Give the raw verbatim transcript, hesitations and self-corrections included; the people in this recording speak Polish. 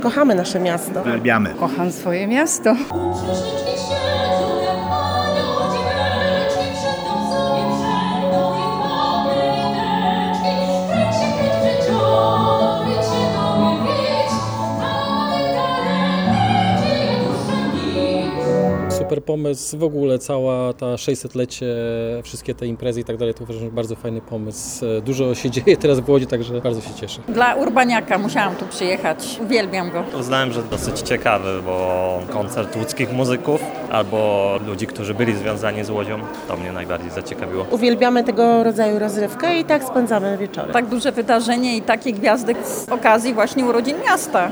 Kochamy nasze miasto. Uwielbiamy. Kocham swoje miasto. Super pomysł, w ogóle cała ta sześćsetlecie, wszystkie te imprezy i tak dalej, to uważam, że bardzo fajny pomysł. Dużo się dzieje teraz w Łodzi, także bardzo się cieszę. Dla urbaniaka musiałam tu przyjechać, uwielbiam go. Uznałem, że dosyć ciekawy, bo koncert łódzkich muzyków albo ludzi, którzy byli związani z Łodzią, to mnie najbardziej zaciekawiło. Uwielbiamy tego rodzaju rozrywkę i tak spędzamy wieczory. Tak duże wydarzenie i takie gwiazdy z okazji właśnie urodzin miasta.